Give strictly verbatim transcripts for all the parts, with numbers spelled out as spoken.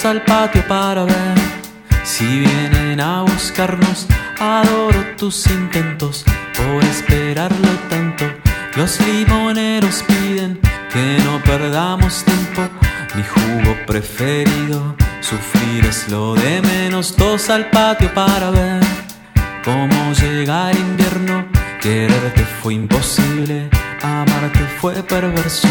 al patio para ver si vienen a buscarnos. Adoro tus intentos por esperarlo tanto. Los limoneros piden que no perdamos tiempo. Mi jugo preferido, sufrir es lo de menos. Dos al patio para ver cómo llega el invierno. Quererte fue imposible, amarte fue perverso.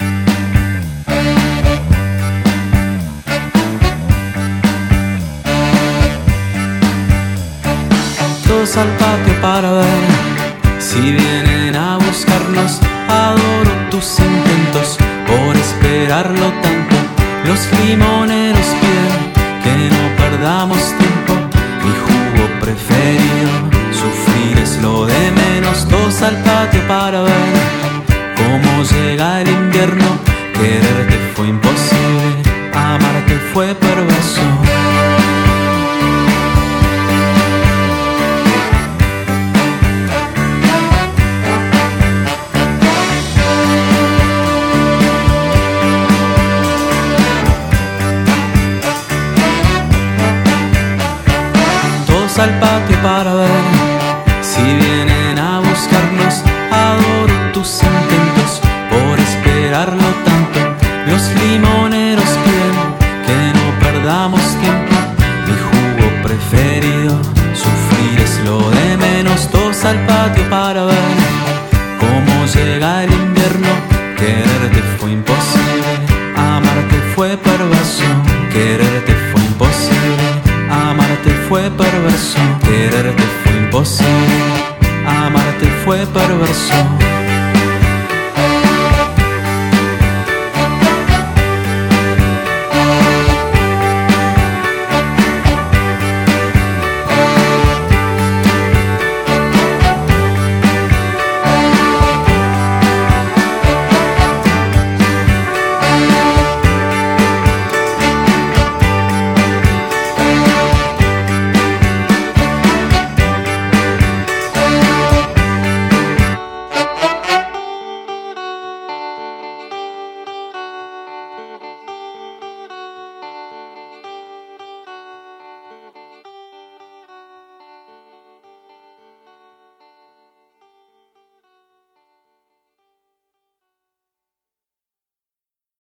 Dos al patio para ver si vienen a buscarnos. Adoro tus intentos por esperarlo tanto. Los limoneros piden que no perdamos tiempo. Mi jugo preferido, sufrir es lo de menos. Dos al patio para ver cómo llega el invierno. Quererte fue imposible, amarte fue perverso. Al patio para ver si vienen a buscarnos. Adoro tus intentos por esperarlo tanto. Los limoneros piden que no perdamos tiempo. Mi jugo preferido, sufrir es lo de menos. Dos al patio para ver cómo llega el invierno. Quererte fue imposible, amarte fue perverso. Quererte fue imposible, amarte fue perverso. Quererte fue imposible, amarte fue perverso.